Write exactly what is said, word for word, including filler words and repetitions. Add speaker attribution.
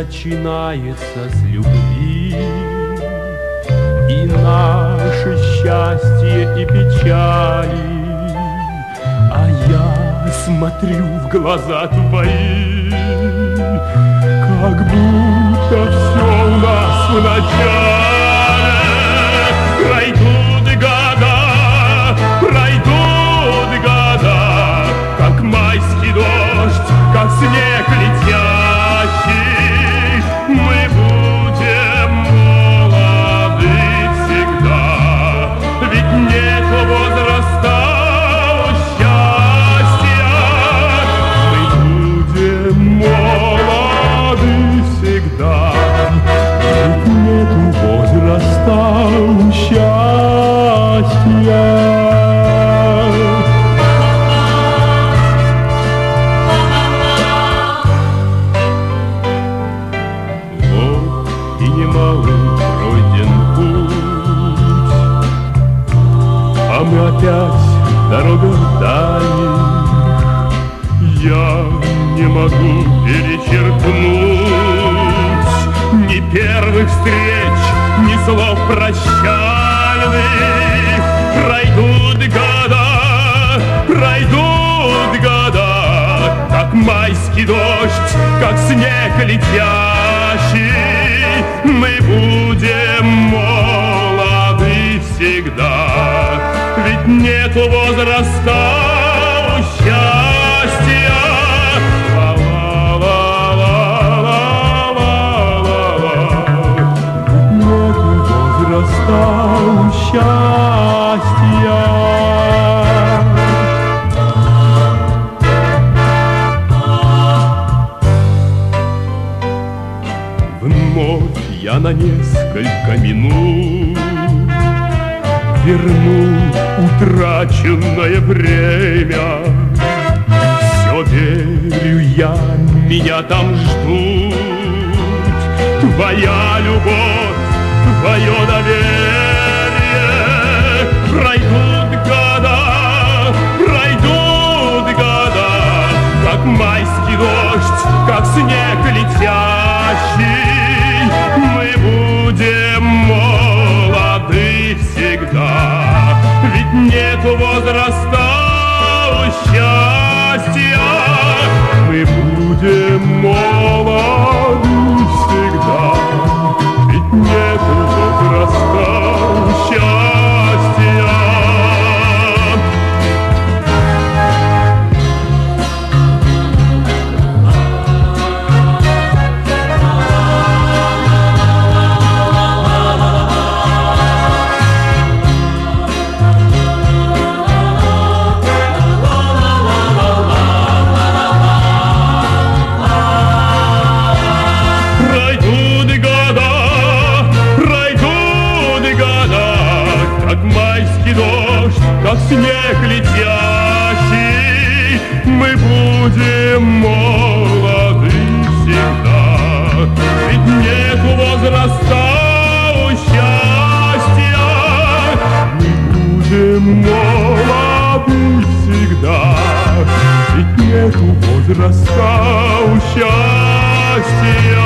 Speaker 1: начинается с любви, и наше счастье и печали. А я смотрю в глаза твои, как будто все у нас в начале. Пройдут года, пройдут года, как майский дождь, как снег летящий. Мы будем молоды всегда, ведь нет возраста у счастья. Мы будем молоды всегда, ведь нет возраста у счастья. Мы опять дорога дальних, я не могу перечеркнуть ни первых встреч, ни слов прощальных. Пройдут года, пройдут года, как майский дождь, как снег летящий. Мы будем молоды всегда, ведь нет возраста у счастья. Нет возраста у счастья. Вновь я на несколько минут верну утраченное время. Все верю я, меня там ждут. Твоя любовь, твое доверие. Пройдут года, пройдут года, как майский дождь, как снег летящий. Мы будем молоды всегда, ведь нет возраста у счастья. Мы будем молоды всегда, ведь нет возраста у счастья. Как снег летящий, мы будем молоды всегда, ведь нет возраста у счастья. Мы будем молоды всегда, ведь нет возраста у счастья.